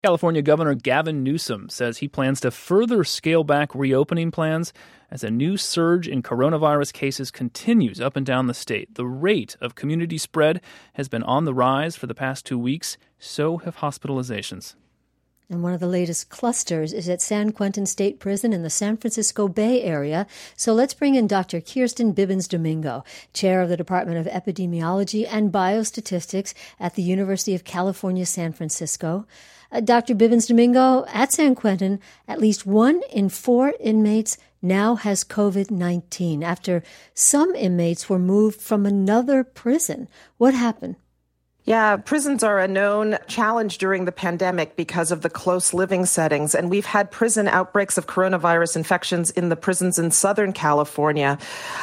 California Governor Gavin Newsom says he plans to further scale back reopening plans as a new surge in coronavirus cases continues up and down the state. The rate of community spread has been on the rise for the past 2 weeks. So have hospitalizations. And one of the latest clusters is at San Quentin State Prison in the San Francisco Bay Area. So let's bring in Dr. Kirsten Bibbins-Domingo, chair of the Department of Epidemiology and Biostatistics at the University of California, San Francisco. Dr. Bibbins-Domingo, at San Quentin, at least 1 in 4 inmates now has COVID-19 after some inmates were moved from another prison. What happened? Yeah, prisons are a known challenge during the pandemic because of the close living settings. And we've had prison outbreaks of coronavirus infections in the prisons in Southern California.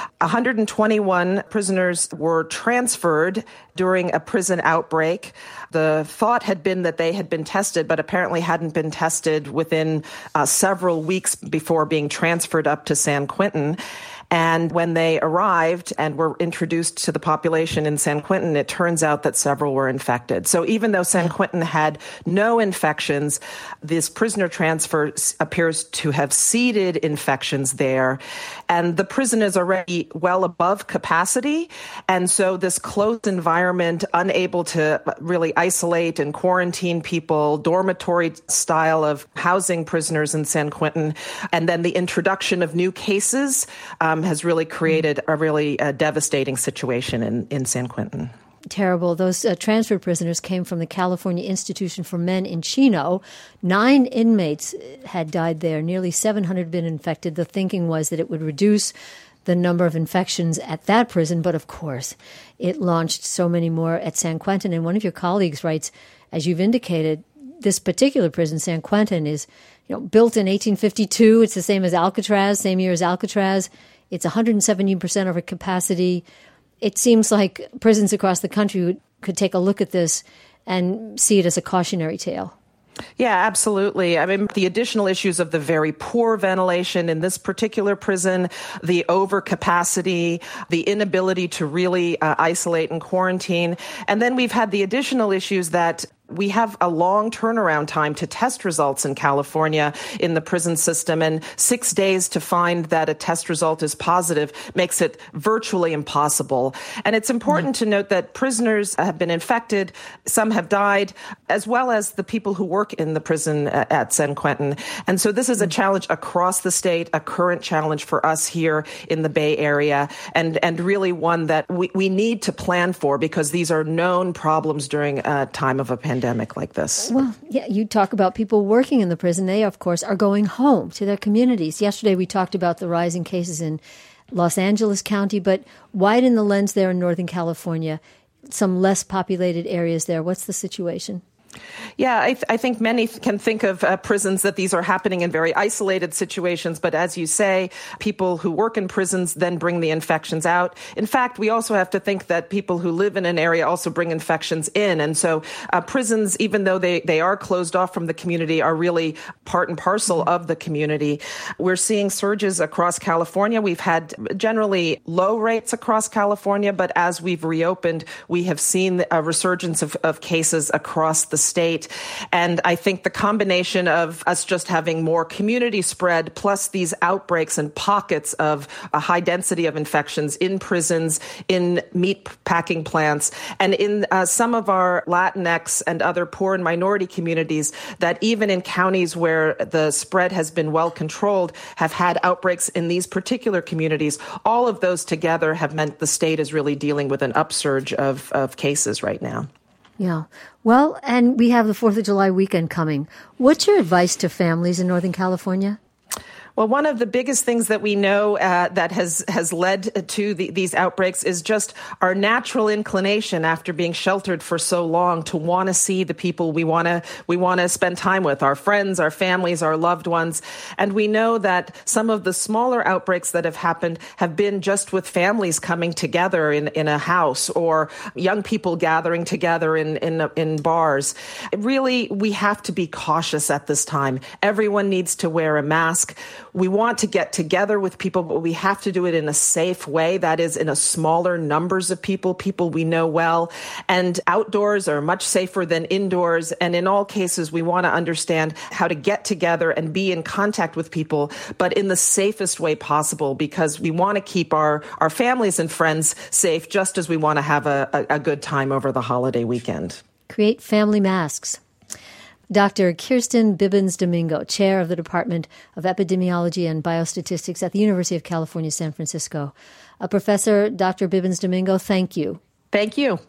121 prisoners were transferred during a prison outbreak. The thought had been that they had been tested, but apparently hadn't been tested within several weeks before being transferred up to San Quentin. And when they arrived and were introduced to the population in San Quentin, it turns out that several were infected. So even though San Quentin had no infections, this prisoner transfer appears to have seeded infections there. And the prison is already well above capacity. And so this closed environment, unable to really isolate and quarantine people, dormitory style of housing prisoners in San Quentin, and then the introduction of new cases, has really created a really devastating situation in San Quentin. Terrible. Those transferred prisoners came from the California Institution for Men in Chino. 9 inmates had died there. Nearly 700 had been infected. The thinking was that it would reduce the number of infections at that prison, but of course, it launched so many more at San Quentin. And one of your colleagues writes, as you've indicated, this particular prison, San Quentin, is built in 1852. It's the same as Alcatraz, same year as Alcatraz. It's 117% over capacity. It seems like prisons across the country could take a look at this and see it as a cautionary tale. Yeah, absolutely. I mean, the additional issues of the very poor ventilation in this particular prison, the overcapacity, the inability to really isolate and quarantine. And then we've had the additional issues that we have a long turnaround time to test results in California in the prison system, and 6 days to find that a test result is positive makes it virtually impossible. And it's important to note that prisoners have been infected, some have died, as well as the people who work in the prison at San Quentin. And so this is a challenge across the state, a current challenge for us here in the Bay Area, and really one that we need to plan for because these are known problems during a time of a pandemic like this. Well, yeah, you talk about people working in the prison. They, of course, are going home to their communities. Yesterday, we talked about the rising cases in Los Angeles County, but widen the lens there in Northern California, some less populated areas there. What's the situation? Yeah, I think many can think of prisons that these are happening in very isolated situations. But as you say, people who work in prisons then bring the infections out. In fact, we also have to think that people who live in an area also bring infections in. And so prisons, even though they are closed off from the community, are really part and parcel of the community. We're seeing surges across California. We've had generally low rates across California, but as we've reopened, we have seen a resurgence of cases across the state. And I think the combination of us just having more community spread, plus these outbreaks and pockets of a high density of infections in prisons, in meat packing plants, and in some of our Latinx and other poor and minority communities that even in counties where the spread has been well controlled have had outbreaks in these particular communities. All of those together have meant the state is really dealing with an upsurge of cases right now. Yeah. Well, and we have the 4th of July weekend coming. What's your advice to families in Northern California? Well, one of the biggest things that we know that has led to these outbreaks is just our natural inclination after being sheltered for so long to want to see the people we want to spend time with, our friends, our families, our loved ones. And we know that some of the smaller outbreaks that have happened have been just with families coming together in a house or young people gathering together in bars. Really, we have to be cautious at this time. Everyone needs to wear a mask. We want to get together with people, but we have to do it in a safe way. That is, in a smaller numbers of people we know well. And outdoors are much safer than indoors. And in all cases, we want to understand how to get together and be in contact with people, but in the safest way possible, because we want to keep our families and friends safe, just as we want to have a good time over the holiday weekend. Create family masks. Dr. Kirsten Bibbins-Domingo, chair of the Department of Epidemiology and Biostatistics at the University of California, San Francisco. Professor Dr. Bibbins-Domingo, thank you. Thank you.